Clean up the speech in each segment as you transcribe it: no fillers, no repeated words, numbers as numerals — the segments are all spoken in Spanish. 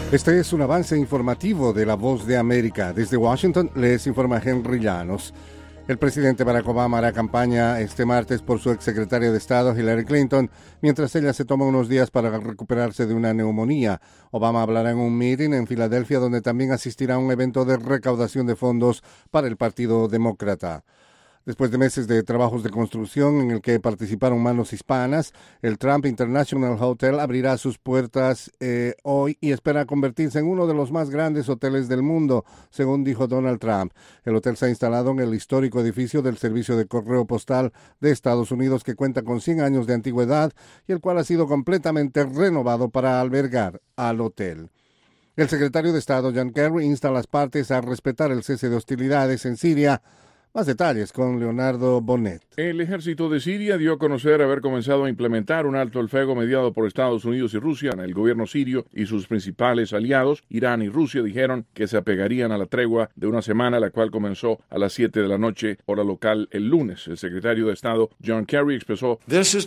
Este es un avance informativo de La Voz de América. Desde Washington les informa Henry Llanos. El presidente Barack Obama hará campaña este martes por su exsecretaria de Estado, Hillary Clinton, mientras ella se toma unos días para recuperarse de una neumonía. Obama hablará en un meeting en Filadelfia, donde también asistirá a un evento de recaudación de fondos para el Partido Demócrata. Después de meses de trabajos de construcción en el que participaron manos hispanas, el Trump International Hotel abrirá sus puertas hoy y espera convertirse en uno de los más grandes hoteles del mundo, según dijo Donald Trump. El hotel se ha instalado en el histórico edificio del Servicio de Correo Postal de Estados Unidos, que cuenta con 100 años de antigüedad y el cual ha sido completamente renovado para albergar al hotel. El secretario de Estado, John Kerry, insta a las partes a respetar el cese de hostilidades en Siria. Más detalles con Leonardo Bonet. El ejército de Siria dio a conocer haber comenzado a implementar un alto el fuego mediado por Estados Unidos y Rusia. El gobierno sirio y sus principales aliados, Irán y Rusia, dijeron que se apegarían a la tregua de una semana, la cual comenzó a las 7 de la noche, hora local, el lunes. El secretario de Estado, John Kerry, expresó: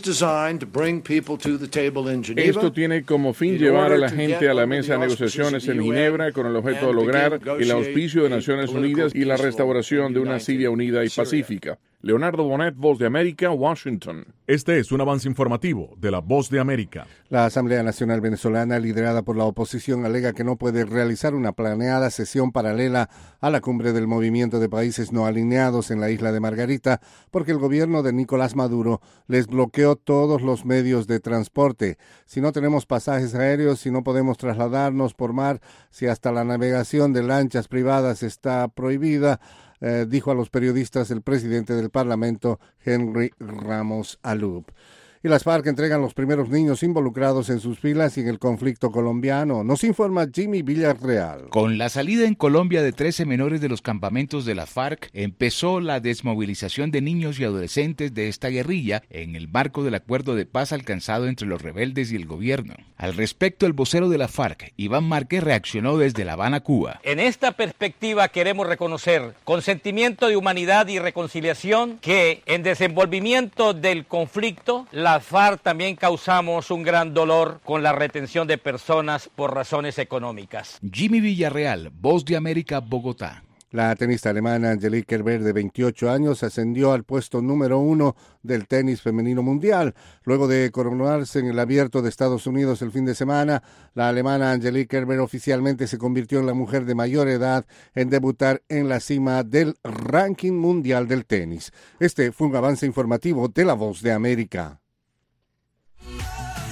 esto tiene como fin llevar a la gente a la mesa de negociaciones en Ginebra con el objeto de lograr el auspicio de Naciones Unidas y la restauración de una Siria unida y pacífica. Leonardo Bonet, Voz de América, Washington. Este es un avance informativo de La Voz de América. La Asamblea Nacional Venezolana, liderada por la oposición, alega que no puede realizar una planeada sesión paralela a la cumbre del Movimiento de Países No Alineados en la isla de Margarita, porque el gobierno de Nicolás Maduro les bloqueó todos los medios de transporte. Si no tenemos pasajes aéreos, si no podemos trasladarnos por mar, si hasta la navegación de lanchas privadas está prohibida, dijo a los periodistas el presidente del Parlamento, Henry Ramos Alup. Y las FARC entregan los primeros niños involucrados en sus filas y en el conflicto colombiano. Nos informa Jimmy Villarreal. Con la salida en Colombia de 13 menores de los campamentos de las FARC, empezó la desmovilización de niños y adolescentes de esta guerrilla en el marco del acuerdo de paz alcanzado entre los rebeldes y el gobierno. Al respecto, el vocero de la FARC, Iván Márquez, reaccionó desde La Habana, Cuba. En esta perspectiva queremos reconocer con sentimiento de humanidad y reconciliación que en desenvolvimiento del conflicto, las FARC también causamos un gran dolor con la retención de personas por razones económicas. Jimmy Villarreal, Voz de América, Bogotá. La tenista alemana Angelique Kerber, de 28 años, ascendió al puesto número 1 del tenis femenino mundial. Luego de coronarse en el Abierto de Estados Unidos el fin de semana, la alemana Angelique Kerber oficialmente se convirtió en la mujer de mayor edad en debutar en la cima del ranking mundial del tenis. Este fue un avance informativo de La Voz de América.